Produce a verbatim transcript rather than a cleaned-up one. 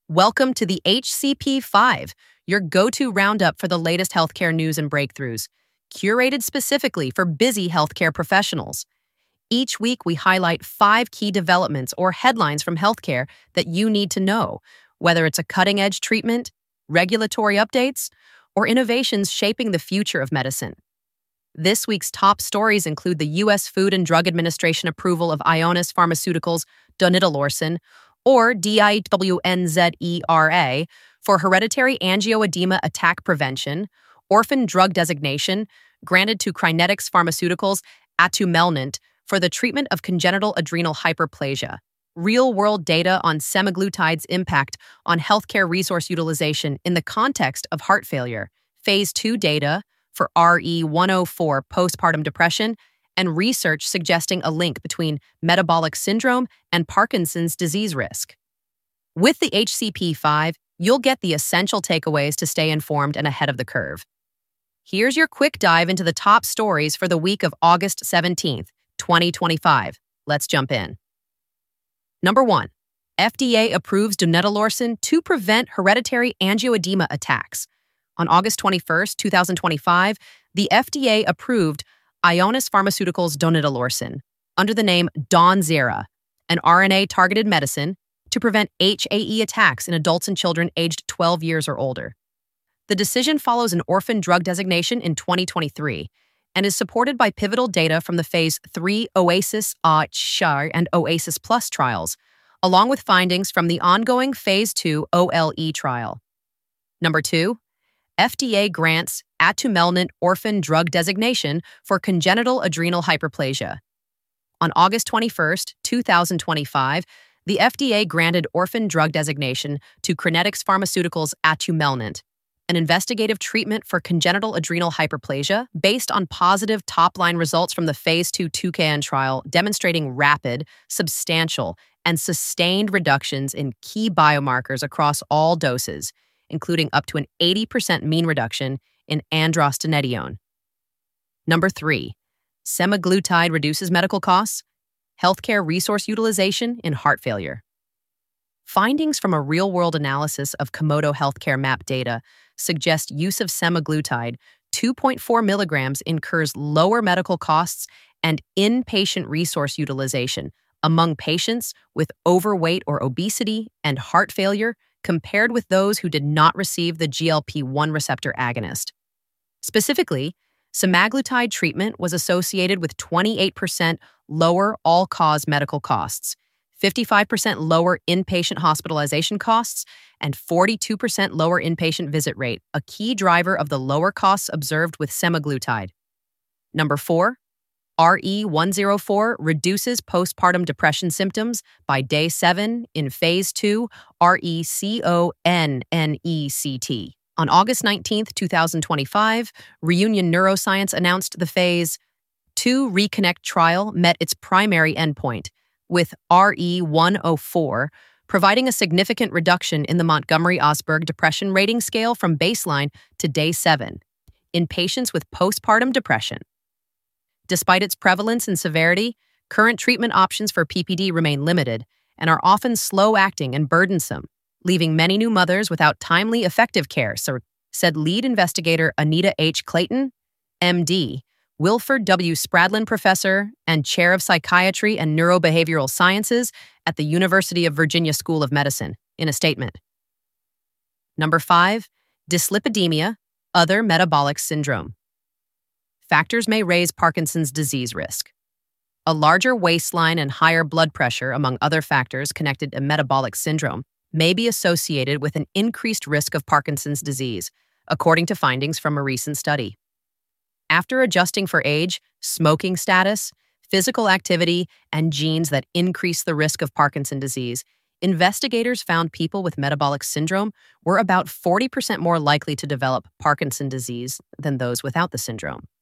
Welcome to the H C P five, your go-to roundup for the latest healthcare news and breakthroughs, curated specifically for busy healthcare professionals. Each week, we highlight five key developments or headlines from healthcare that you need to know, whether it's a cutting-edge treatment, regulatory updates, or innovations shaping the future of medicine. This week's top stories include the U S Food and Drug Administration approval of Ionis Pharmaceuticals' donidalorsen, or D I W N Z E R A, for hereditary angioedema attack prevention, orphan drug designation granted to Crinetics Pharmaceuticals' atumelnant for the treatment of congenital adrenal hyperplasia, real-world data on semaglutide's impact on healthcare resource utilization in the context of heart failure, phase two data for R E one oh four postpartum depression, and research suggesting a link between metabolic syndrome and Parkinson's disease risk. With the H C P five, you'll get the essential takeaways to stay informed and ahead of the curve. Here's your quick dive into the top stories for the week of August seventeenth, twenty twenty-five. Let's jump in. Number one, F D A approves donidalorsen to prevent hereditary angioedema attacks. On August twenty-first, twenty twenty-five, the F D A approved Ionis Pharmaceuticals' donidalorsen under the name Donzera, an R N A-targeted medicine to prevent H A E attacks in adults and children aged twelve years or older. The decision follows an orphan drug designation in twenty twenty-three and is supported by pivotal data from the phase three OASIS-A and OASIS Plus trials, along with findings from the ongoing phase two O L E trial. Number two, F D A grants atumelnant orphan drug designation for congenital adrenal hyperplasia. On August twenty-first, twenty twenty-five, the F D A granted orphan drug designation to Crinetics Pharmaceuticals' atumelnant, an investigative treatment for congenital adrenal hyperplasia based on positive top-line results from the phase two Toucan trial demonstrating rapid, substantial, and sustained reductions in key biomarkers across all doses, including up to an eighty percent mean reduction in androstenedione. Number three, semaglutide reduces medical costs, healthcare resource utilization in heart failure. Findings from a real-world analysis of Komodo Healthcare MAP data suggest use of semaglutide two point four milligrams incurs lower medical costs and inpatient resource utilization among patients with overweight or obesity and heart failure compared with those who did not receive the G L P one receptor agonist. Specifically, semaglutide treatment was associated with twenty-eight percent lower all-cause medical costs, fifty-five percent lower inpatient hospitalization costs, and forty-two percent lower inpatient visit rate, a key driver of the lower costs observed with semaglutide. Number four, R E one oh four reduces postpartum depression symptoms by day seven in phase two R E C O N N E C T. On August nineteenth, twenty twenty-five, Reunion Neuroscience announced the phase two Reconnect trial met its primary endpoint, with R E one oh four providing a significant reduction in the Montgomery-Åsberg Depression Rating Scale from baseline to day seven in patients with postpartum depression. Despite its prevalence and severity, current treatment options for P P D remain limited and are often slow-acting and burdensome, leaving many new mothers without timely, effective care, said lead investigator Anita H. Clayton, M D, Wilford W. Spradlin Professor and Chair of Psychiatry and Neurobehavioral Sciences at the University of Virginia School of Medicine, in a statement. Number five, dyslipidemia, other metabolic syndrome. Factors may raise Parkinson's disease risk. A larger waistline and higher blood pressure, among other factors connected to metabolic syndrome, may be associated with an increased risk of Parkinson's disease, according to findings from a recent study. After adjusting for age, smoking status, physical activity, and genes that increase the risk of Parkinson's disease, investigators found people with metabolic syndrome were about forty percent more likely to develop Parkinson's disease than those without the syndrome.